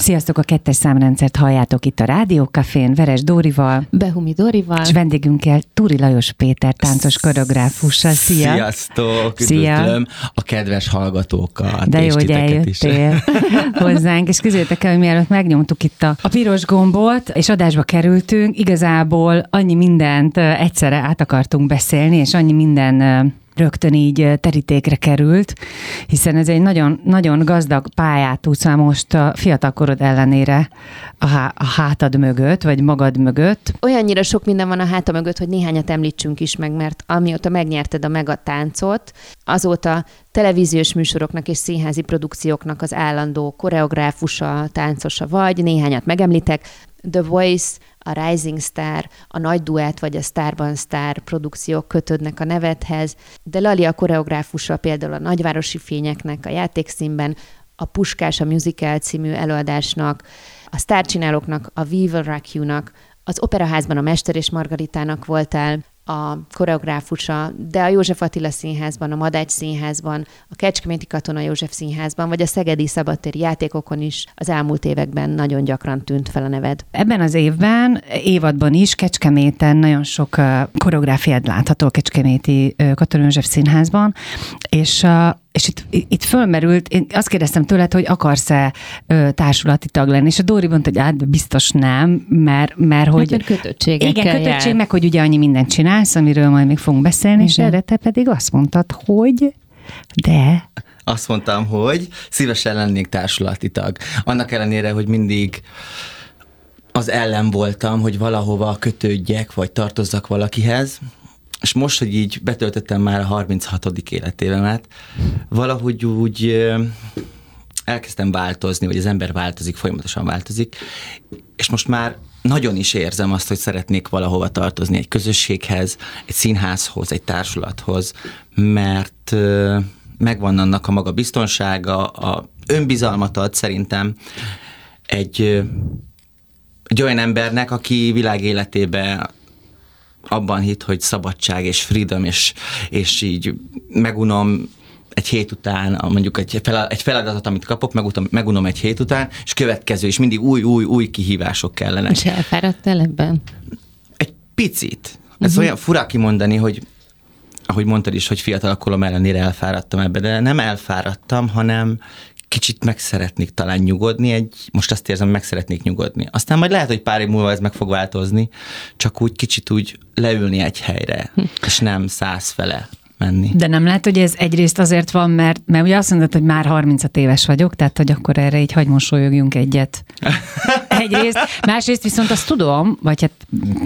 Sziasztok, a 2-es számrendszert halljátok itt a Rádió Cafén, Veres Dórival, Behumi Dórival, és vendégünkkel Túri Lajos Péter, táncos koreográfussal. Szia! Sziasztok! Üdvözlöm a kedves hallgatókat. De jó, hogy eljöttél hozzánk, és közétek el, hogy mielőtt megnyomtuk itt a piros gombot, és adásba kerültünk, igazából annyi mindent egyszerre át akartunk beszélni, és annyi minden rögtön így terítékre került, hiszen ez egy nagyon, nagyon gazdag pályát tudsz már most a fiatalkorod ellenére a hátad mögött, vagy magad mögött. Olyannyira sok minden van a háta mögött, hogy néhányat említsünk is meg, mert amióta megnyerted a Megatáncot, azóta televíziós műsoroknak és színházi produkcióknak az állandó koreográfusa, táncosa vagy, néhányat megemlítek, The Voice, a Rising Star, a Nagy Duett vagy a Starban Star produkciók kötődnek a nevedhez, de Lali a koreográfusa például a Nagyvárosi Fényeknek, a Játékszínben, a Puskás, a Musical című előadásnak, a sztárcsinálóknak, a We Will Rock You-nak, az Operaházban a Mester és Margaritának voltál a koreográfusa, de a József Attila Színházban, a Madács Színházban, a Kecskeméti Katona József Színházban, vagy a Szegedi Szabadtéri Játékokon is az elmúlt években nagyon gyakran tűnt fel a neved. Ebben az évadban is Kecskeméten nagyon sok koreográfiát látható a Kecskeméti Katona József Színházban, és itt fölmerült, én azt kérdeztem tőled, hogy akarsz-e társulati tag lenni, és a Dóri mondta, hogy biztos nem, mert hogy... Mert kötöttségekkel igen, kötöttség, meg hogy ugye annyi mindent csinálsz, amiről majd még fogunk beszélni, és erre te pedig azt mondtad, hogy de... Azt mondtam, hogy szívesen lennék társulati tag. Annak ellenére, hogy mindig az ellen voltam, hogy valahova kötődjek, vagy tartozzak valakihez, és most, hogy így betöltöttem már a 36. életévemet, valahogy úgy elkezdtem változni, vagy az ember változik, folyamatosan változik, és most már nagyon is érzem azt, hogy szeretnék valahova tartozni, egy közösséghez, egy színházhoz, egy társulathoz, mert megvan annak a maga biztonsága, a önbizalmat ad szerintem egy olyan embernek, aki világ életében abban hitt, hogy szabadság és freedom, és így megunom egy hét után, mondjuk egy feladatot, amit kapok, megunom egy hét után, és következő, és mindig új kihívások kellenek. És elfáradtál ebben? Egy picit. Ez olyan fura kimondani, hogy ahogy mondtad is, hogy fiatalkorom ellenére elfáradtam ebbe, de nem elfáradtam, hanem kicsit meg szeretnék talán nyugodni, most azt érzem, meg szeretnék nyugodni. Aztán majd lehet, hogy pár év múlva ez meg fog változni, csak úgy kicsit úgy leülni egy helyre, és nem 100 fele menni. De nem lehet, hogy ez egyrészt azért van, mert ugye azt mondod, hogy már 36 éves vagyok, tehát hogy akkor erre így hagy mosolyogjunk egyet. Egyrészt. Másrészt viszont azt tudom, vagy hát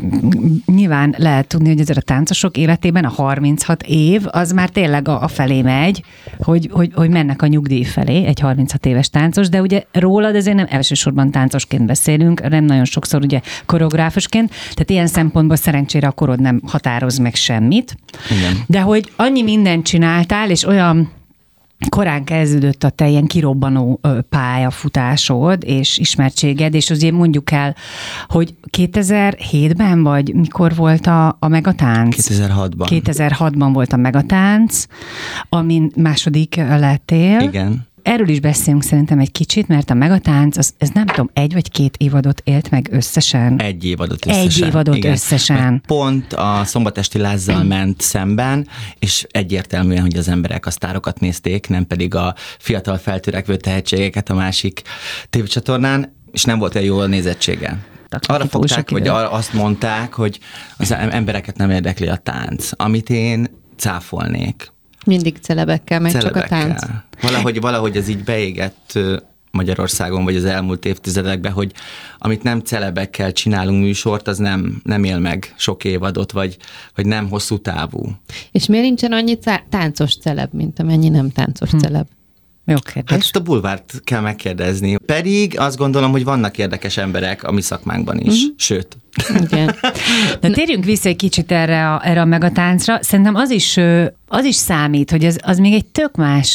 nyilván lehet tudni, hogy azért a táncosok életében a 36 év, az már tényleg a felé megy, hogy mennek a nyugdíj felé, egy 36 éves táncos, de ugye rólad azért nem elsősorban táncosként beszélünk, nem nagyon sokszor ugye koreográfusként, tehát ilyen szempontból szerencsére a korod nem határoz meg semmit. Igen. De hogy annyi mindent csináltál, és olyan korán kezdődött a te ilyen kirobbanó pályafutásod és ismertséged, és azért mondjuk el, hogy 2007-ben vagy mikor volt a Megatánc? 2006-ban. 2006-ban volt a Megatánc, amin második lettél. Igen. Erről is beszélünk szerintem egy kicsit, mert a Megatánc, ez nem tudom, 1 vagy 2 évadot élt meg összesen. 1 évadot összesen. 1 évadot igen. összesen. Mert pont a Szombatesti Lázzal ment szemben, és egyértelműen, hogy az emberek a sztárokat nézték, nem pedig a fiatal feltörekvő tehetségeket a másik tévécsatornán, és nem volt olyan jó a nézettsége. Arra fogták, vagy azt mondták, hogy az embereket nem érdekli a tánc, amit én cáfolnék. Mindig celebekkel, meg csak a tánc. Valahogy ez így beégett Magyarországon, vagy az elmúlt évtizedekben, hogy amit nem celebekkel csinálunk műsort, az nem él meg sok évadot, vagy nem hosszú távú. És miért nincsen annyi táncos celeb, mint amennyi nem táncos celeb? Jó kérdés. Hát ezt a bulvárt kell megkérdezni. Pedig azt gondolom, hogy vannak érdekes emberek a mi szakmánkban is, sőt. Igen. De térjünk vissza egy kicsit erre a Megatáncra. Szerintem az is számít, hogy az még egy tök más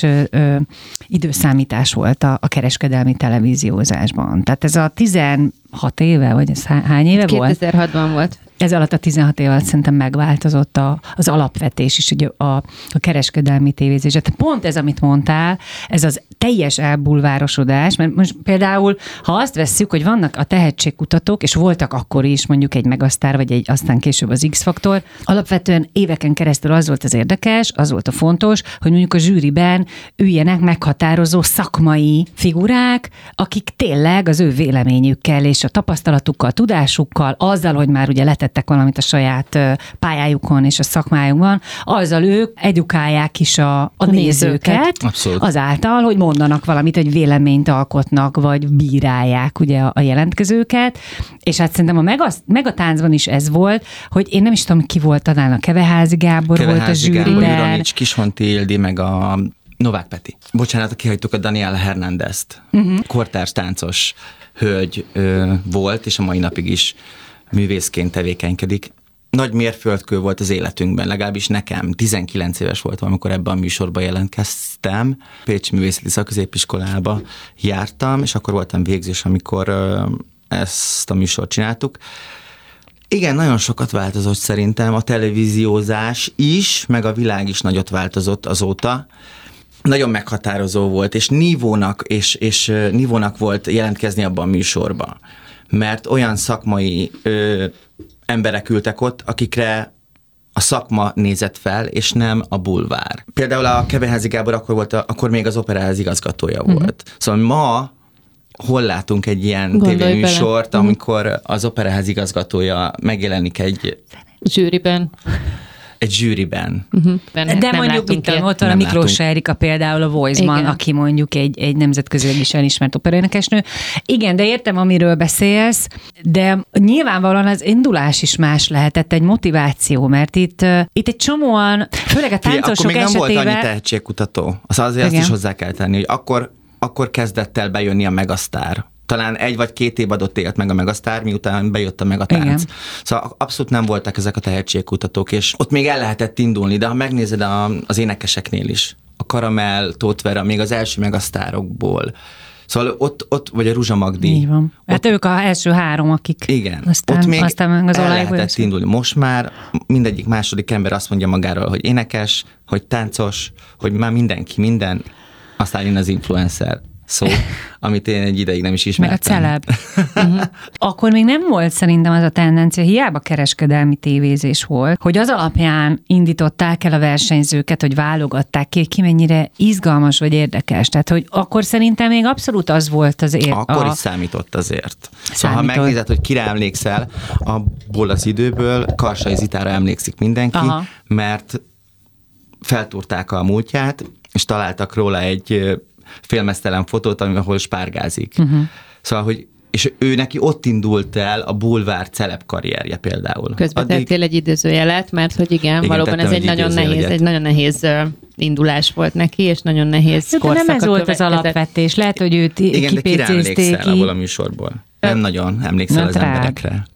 időszámítás volt a kereskedelmi televíziózásban. Tehát ez a 16 éve, vagy ez hány éve volt? 2006-ban volt. Ez alatt a 16 év alatt szerintem megváltozott az alapvetés is, ugye a kereskedelmi tévézés. Tehát pont ez, amit mondtál, ez az teljes elbulvárosodás, mert most például, ha azt vesszük, hogy vannak a tehetségkutatók, és voltak akkor is mondjuk egy Megasztár, vagy aztán később az X-faktor, alapvetően éveken keresztül az volt az érdekes, az volt a fontos, hogy mondjuk a zsűriben üljenek meghatározó szakmai figurák, akik tényleg az ő véleményükkel és a tapasztalatukkal, tudásukkal, azzal, hogy már ugye letettek valamit a saját pályájukon és a szakmájukban, azzal ők edukálják is a nézőket. Abszolút. Azáltal, hogy mondanak valamit, egy véleményt alkotnak, vagy bírálják ugye a jelentkezőket, és hát szerintem a Megatáncban is ez volt, hogy én nem is tudom, ki volt, talán a Keveházi Gábor volt a zsűriben. Ironics, Kishonti Ildi, meg a Novák Peti. Bocsánat, kihagytuk a Daniela Hernándezt. Kortárs táncos hölgy volt, és a mai napig is művészként tevékenykedik. Nagy mérföldkő volt az életünkben, legalábbis nekem. 19 éves voltam, amikor ebben a műsorban jelentkeztem. Pécsi Művészeti Szakközépiskolába jártam, és akkor voltam végzős, amikor ezt a műsort csináltuk. Igen, nagyon sokat változott szerintem a televíziózás is, meg a világ is nagyot változott azóta. Nagyon meghatározó volt, és nívónak volt jelentkezni abban a műsorban. Mert olyan szakmai emberek ültek ott, akikre a szakma nézett fel, és nem a bulvár. Például a Keveházi Gábor akkor még az Operaház igazgatója volt. Szóval ma hol látunk egy ilyen tévéműsort, amikor az Operaház igazgatója megjelenik egy zsűriben. De mondjuk itt ott van a Miklós Erika például a Voice-ban, aki mondjuk egy nemzetközileg is elismert operaénekesnő. Igen, de értem, amiről beszélsz, de nyilvánvalóan az indulás is más lehetett, egy motiváció, mert itt egy csomóan, főleg a táncosok esetében... Akkor még nem volt annyi tehetségkutató. Azért azt is hozzá kell tenni, hogy akkor kezdett el bejönni a Megasztár. Talán 1 vagy 2 év adott élt meg a Megasztár, miután bejött a Megatánc. Igen. Szóval abszolút nem voltak ezek a tehetségkutatók, és ott még el lehetett indulni, de ha megnézed az énekeseknél is, a Karamell, Tóth Vera, még az első Megasztárokból, szóval ott vagy a Ruzsa Magdi. Így van. Hát ők az első 3, akik igen. Aztán meg az el lehetett indulni. Most már mindegyik második ember azt mondja magáról, hogy énekes, hogy táncos, hogy már mindenki minden, aztán jön az influencer szó, amit én egy ideig nem is ismertem. Meg a celeb. Akkor még nem volt szerintem az a tendencia, hiába kereskedelmi tévézés volt, hogy az alapján indították el a versenyzőket, hogy válogatták ki mennyire izgalmas vagy érdekes. Tehát, hogy akkor szerintem még abszolút az volt az Akkor is számított azért. Szóval, ha megnézed, hogy kire emlékszel, abból az időből Karsai Zitára emlékszik mindenki, mert feltúrták a múltját, és találtak róla egy félmeztelen fotót, ahol spárgázik. Szóval, hogy és ő neki ott indult el a bulvár celeb karrierje például. Közben tettél egy idézőjelet, mert hogy igen valóban ez egy nagyon nehéz indulás volt neki, és nagyon nehéz korszaka. Nem ez volt az alapvetés, lehet, hogy őt igen, de kire emlékszel abból a műsorból? Nem nagyon emlékszel az emberekre.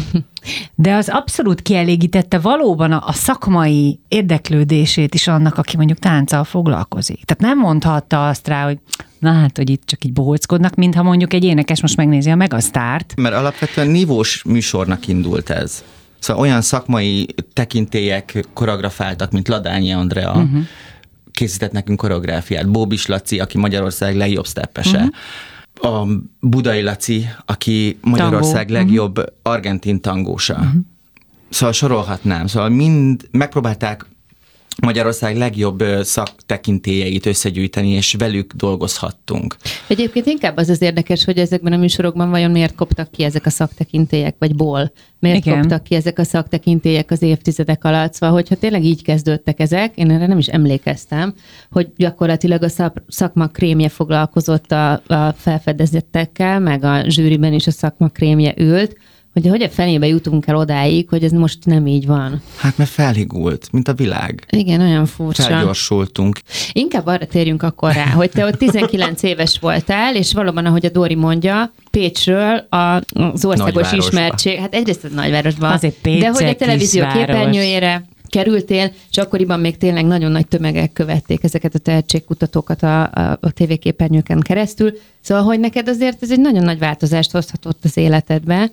De az abszolút kielégítette valóban a szakmai érdeklődését is annak, aki mondjuk tánccal foglalkozik. Tehát nem mondhatta azt rá, hogy na hát, hogy itt csak így bohóckodnak, mintha mondjuk egy énekes most megnézi a Megasztárt. Mert alapvetően nívós műsornak indult ez. Szóval olyan szakmai tekintélyek koreografáltak, mint Ladányi Andrea, készített nekünk koreográfiát. Bóbis Laci, aki Magyarország legjobb steppese. A Budai Laci, aki Magyarország legjobb argentin tangósa. Szóval sorolhatnám. Szóval mind megpróbálták Magyarország legjobb szaktekintélyeit összegyűjteni, és velük dolgozhattunk. Egyébként inkább az érdekes, hogy ezekben a műsorokban vajon miért koptak ki ezek a szaktekintélyek, vagy miért koptak ki ezek a szaktekintélyek az évtizedek alatt. Szóval, hogyha tényleg így kezdődtek ezek, én erre nem is emlékeztem, hogy gyakorlatilag a szakma krémje foglalkozott a felfedezettekkel, meg a zsűriben is a szakma krémje ült, hogy a fenébe jutunk el odáig, hogy ez most nem így van. Hát mert felhigult, mint a világ. Igen, olyan furcsa. Felgyorsultunk. Inkább arra térjünk akkor rá, hogy te ott 19 éves voltál, és valóban, ahogy a Dóri mondja, Pécsről az országos ismertség, hát egyrészt a nagyvárosban, de hogy a televízió képernyőjére kerültél, és akkoriban még tényleg nagyon nagy tömegek követték ezeket a tehetségkutatókat a tévéképernyőken keresztül. Szóval, hogy neked azért ez egy nagyon nagy változást hozhatott az életedbe,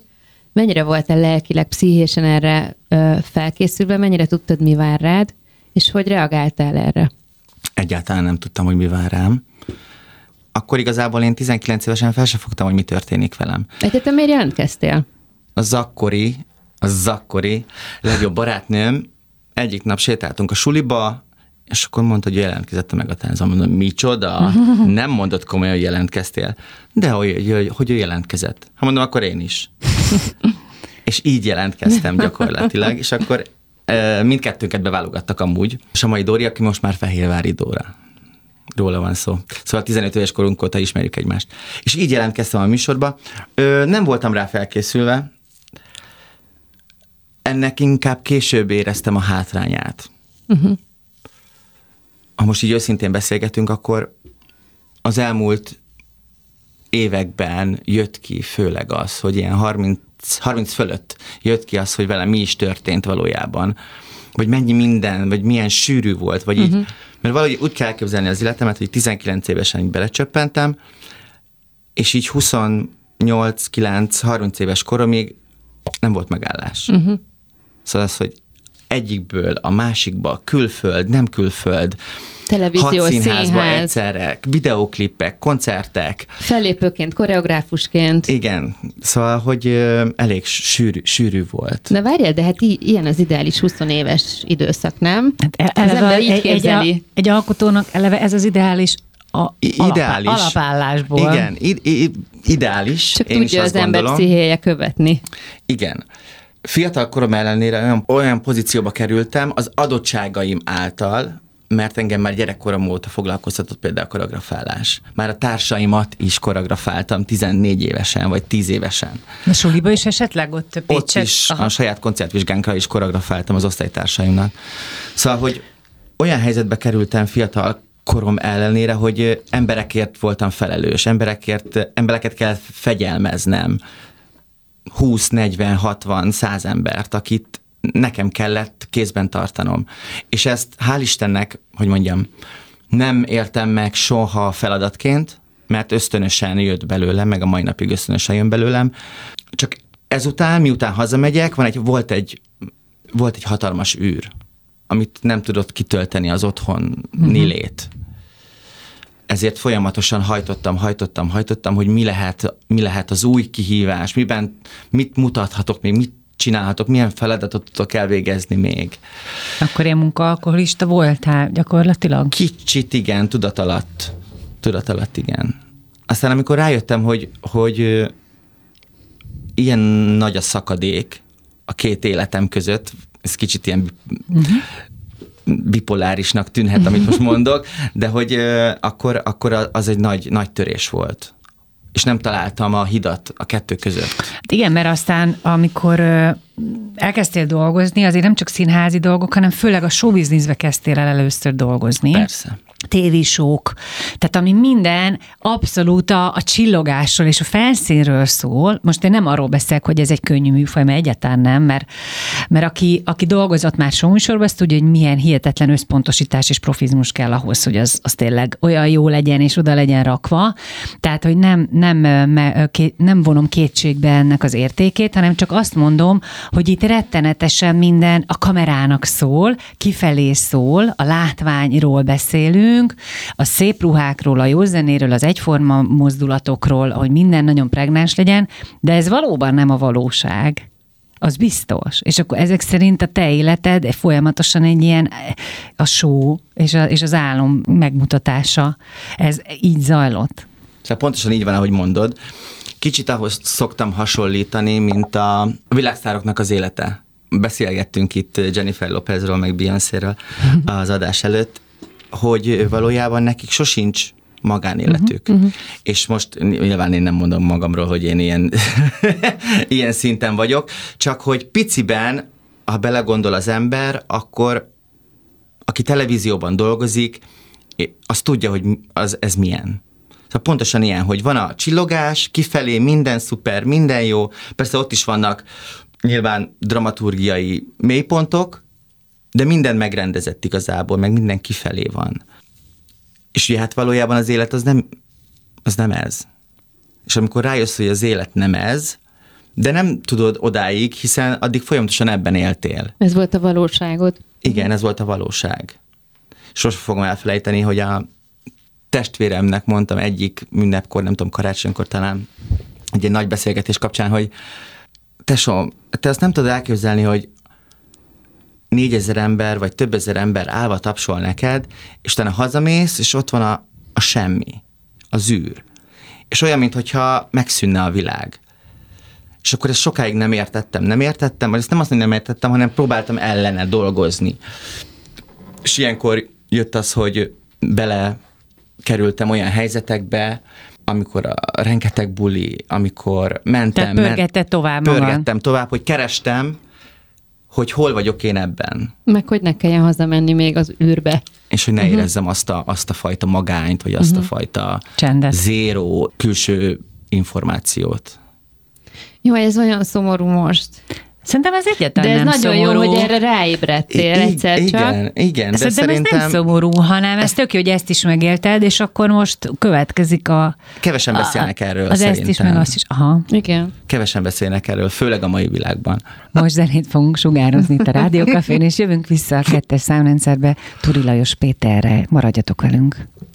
Mennyire voltál lelkileg, pszichésen erre felkészülve, mennyire tudtad, mi vár rád, és hogy reagáltál erre? Egyáltalán nem tudtam, hogy mi vár rám. Akkor igazából én 19 évesen fel sem fogtam, hogy mi történik velem. Egyetem miért jelentkeztél? A zakkori legjobb barátnőm, egyik nap sétáltunk a suliba, és akkor mondta, hogy jelentkezett a Megatáncban. Mondom, micsoda? Nem mondott komolyan, hogy jelentkeztél. De hogy ő jelentkezett. Ha mondom, akkor én is. És így jelentkeztem gyakorlatilag, és akkor mindkettőnket beválogattak amúgy. És a mai Dóri, aki most már Fehérvári Dóra. Róla van szó. Szóval 15 éves korunk óta ismerjük egymást. És így jelentkeztem a műsorba. Nem voltam rá felkészülve. Ennek inkább később éreztem a hátrányát. Ha most így őszintén beszélgetünk, akkor az elmúlt években jött ki főleg az, hogy ilyen 30 fölött jött ki az, hogy velem mi is történt valójában, vagy mennyi minden, vagy milyen sűrű volt, vagy így, mert valahogy úgy kell elképzelni az életemet, hogy 19 évesen így belecsöppentem, és így 28, 9, 30 éves koromig nem volt megállás. Szóval az, hogy egyikből a másikba, külföld, nem külföld, televízió, 6 színházba színház, egyszerre, videóklipek, koncertek. Fellépőként, koreográfusként. Igen, szóval, hogy elég sűrű volt. Na várjál, de hát ilyen az ideális 20 éves időszak, nem? Hát eleve így képzeli. Egy alkotónak eleve ez az ideális alapállásból. Igen, ideális. Csak tudja az ember pszichéje követni. Igen. Fiatal korom ellenére olyan pozícióba kerültem az adottságaim által, mert engem már gyerekkorom óta foglalkoztatott például a koreografálás. Már a társaimat is koreografáltam 14 évesen, vagy 10 évesen. A suliba is esetleg ott Pécset? Ott is, a saját koncertvizsgánkra is koreografáltam az osztálytársaimnak. Szóval, hogy olyan helyzetbe kerültem fiatal korom ellenére, hogy emberekért voltam felelős, embereket kell fegyelmeznem. 20, 40, 60, 100 embert, akit nekem kellett kézben tartanom. És ezt hál' Istennek, hogy mondjam, nem éltem meg soha feladatként, mert ösztönösen jött belőlem, meg a mai napig ösztönösen jön belőlem. Csak ezután, miután hazamegyek, volt egy hatalmas űr, amit nem tudott kitölteni az otthoni lét. Ezért folyamatosan hajtottam, hogy mi lehet az új kihívás, mit mutathatok még, mit csinálhatok, milyen feladatot tudok elvégezni még. Akkor ilyen munkaalkoholista voltál gyakorlatilag? Kicsit igen, tudat alatt igen. Aztán amikor rájöttem, hogy ilyen nagy a szakadék a két életem között, ez kicsit ilyen bipolárisnak tűnhet, amit most mondok, de hogy akkor az egy nagy törés volt. És nem találtam a hidat a kettő között. Hát igen, mert aztán, amikor elkezdtél dolgozni, azért nem csak színházi dolgok, hanem főleg a showbizniszbe kezdtél el először dolgozni. Persze. tévésók, tehát ami minden abszolút a csillogásról és a felszínről szól. Most én nem arról beszélek, hogy ez egy könnyű műfaj, mert egyáltalán nem, mert aki dolgozott már showműsorban, azt tudja, hogy milyen hihetetlen összpontosítás és profizmus kell ahhoz, hogy az tényleg olyan jó legyen és oda legyen rakva. Tehát, hogy nem vonom kétségbe ennek az értékét, hanem csak azt mondom, hogy itt rettenetesen minden a kamerának szól, kifelé szól, a látványról beszélünk, a szép ruhákról, a jó zenéről, az egyforma mozdulatokról, hogy minden nagyon pregnáns legyen, de ez valóban nem a valóság. Az biztos. És akkor ezek szerint a te életed folyamatosan egy ilyen a show és az álom megmutatása. Ez így zajlott. Szóval pontosan így van, ahogy mondod. Kicsit ahhoz szoktam hasonlítani, mint a világsztároknak az élete. Beszélgettünk itt Jennifer Lopezről, meg Beyoncéről az adás előtt, hogy valójában nekik sosincs magánéletük. És most nyilván én nem mondom magamról, hogy én ilyen szinten vagyok, csak hogy piciben, ha belegondol az ember, akkor aki televízióban dolgozik, az tudja, hogy ez milyen. Szóval pontosan ilyen, hogy van a csillogás, kifelé minden szuper, minden jó, persze ott is vannak nyilván dramaturgiai mélypontok, de minden megrendezett igazából, meg minden kifelé van. És ugye hát valójában az élet az nem ez. És amikor rájössz, hogy az élet nem ez, De nem tudod odáig, hiszen addig folyamatosan ebben éltél. Ez volt a valóságod. Igen, ez volt a valóság. Sose fogom elfelejteni, hogy a testvéremnek mondtam egyik ünnepkor, nem tudom, karácsonykor talán, egy nagy beszélgetés kapcsán, hogy tesóm, te azt nem tudod elképzelni, hogy 4000 ember, vagy több ezer ember állva tapsol neked, és utána hazamész, és ott van a semmi, az űr. És olyan, mintha megszűnne a világ. És akkor ezt sokáig nem értettem, vagy ezt nem azt, hogy nem értettem, hanem próbáltam ellene dolgozni. És ilyenkor jött az, hogy belekerültem olyan helyzetekbe, amikor a rengeteg buli, amikor mentem. Pörgettem tovább, hogy kerestem, hogy hol vagyok én ebben. Meg hogy ne kelljen hazamenni még az űrbe. És hogy ne érezzem azt a fajta magányt, vagy azt a fajta csendet, zéró külső információt. Jó, ez olyan szomorú most. Szerintem ez egyáltalán nem szomorú. De ez nagyon jó, hogy erre ráébredtél egyszer csak. Igen, de szerintem ez nem szomorú, hanem ez tök jó, hogy ezt is megélted, és akkor most következik Kevesen beszélnek erről, az szerintem. ezt is, meg azt is. Aha. Igen. Kevesen beszélnek erről, főleg a mai világban. Most zenét fogunk sugározni itt a Rádió Cafén, és jövünk vissza a 2-es számrendszerbe Turi Lajos Péterre. Maradjatok velünk.